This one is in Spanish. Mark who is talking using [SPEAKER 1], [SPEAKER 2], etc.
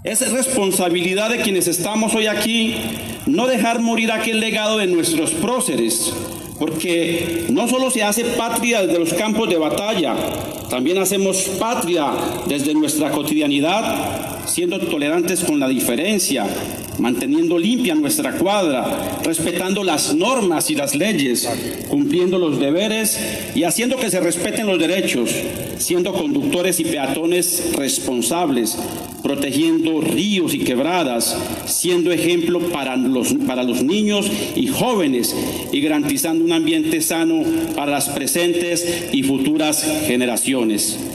[SPEAKER 1] Es responsabilidad de quienes estamos hoy aquí no dejar morir aquel legado de nuestros próceres, porque no solo se hace patria desde los campos de batalla, también hacemos patria desde nuestra cotidianidad, siendo tolerantes con la diferencia, manteniendo limpia nuestra cuadra, respetando las normas y las leyes, cumpliendo los deberes y haciendo que se respeten los derechos, siendo conductores y peatones responsables, protegiendo ríos y quebradas, siendo ejemplo para los niños y jóvenes y garantizando un ambiente sano para las presentes y futuras generaciones.